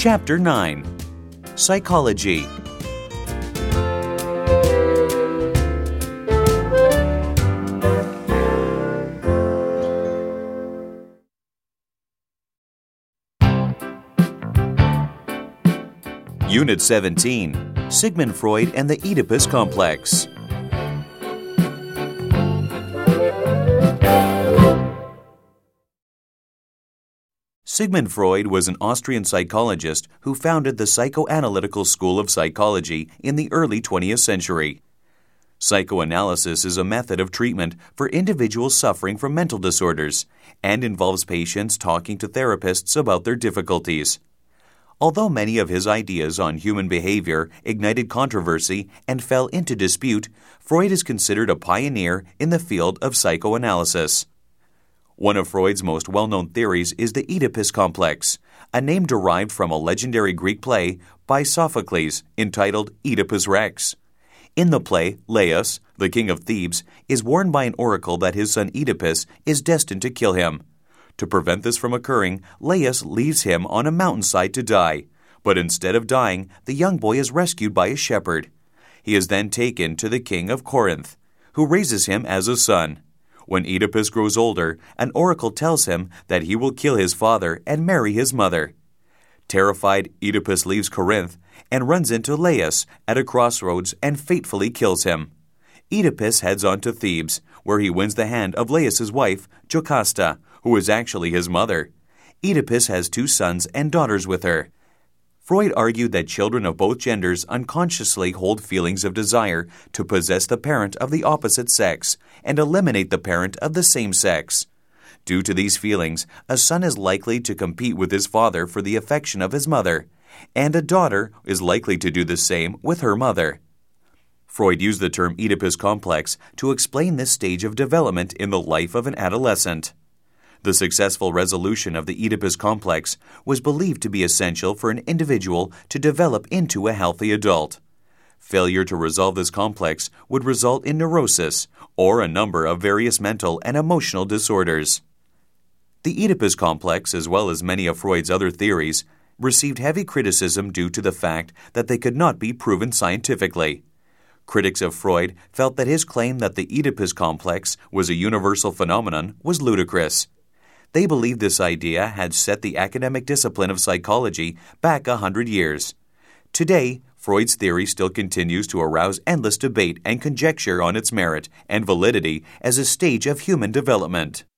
Chapter 9. Psychology. Unit 17. Sigmund Freud and the Oedipus Complex. Sigmund Freud was an Austrian psychologist who founded the psychoanalytical school of psychology in the early 20th century. Psychoanalysis is a method of treatment for individuals suffering from mental disorders and involves patients talking to therapists about their difficulties. Although many of his ideas on human behavior ignited controversy and fell into dispute, Freud is considered a pioneer in the field of psychoanalysis. One of Freud's most well-known theories is the Oedipus complex, a name derived from a legendary Greek play by Sophocles entitled Oedipus Rex. In the play, Laius, the king of Thebes, is warned by an oracle that his son Oedipus is destined to kill him. To prevent this from occurring, Laius leaves him on a mountainside to die, but instead of dying, the young boy is rescued by a shepherd. He is then taken to the king of Corinth, who raises him as a son. When Oedipus grows older, an oracle tells him that he will kill his father and marry his mother. Terrified, Oedipus leaves Corinth and runs into Laius at a crossroads and fatefully kills him. Oedipus heads on to Thebes, where he wins the hand of Laius's wife, Jocasta, who is actually his mother. Oedipus has 2 sons and daughters with her. Freud argued that children of both genders unconsciously hold feelings of desire to possess the parent of the opposite sex and eliminate the parent of the same sex. Due to these feelings, a son is likely to compete with his father for the affection of his mother, and a daughter is likely to do the same with her mother. Freud used the term Oedipus complex to explain this stage of development in the life of an adolescent. The successful resolution of the Oedipus complex was believed to be essential for an individual to develop into a healthy adult. Failure to resolve this complex would result in neurosis or a number of various mental and emotional disorders. The Oedipus complex, as well as many of Freud's other theories, received heavy criticism due to the fact that they could not be proven scientifically. Critics of Freud felt that his claim that the Oedipus complex was a universal phenomenon was ludicrous. They believed this idea had set the academic discipline of psychology back 100 years. Today, Freud's theory still continues to arouse endless debate and conjecture on its merit and validity as a stage of human development.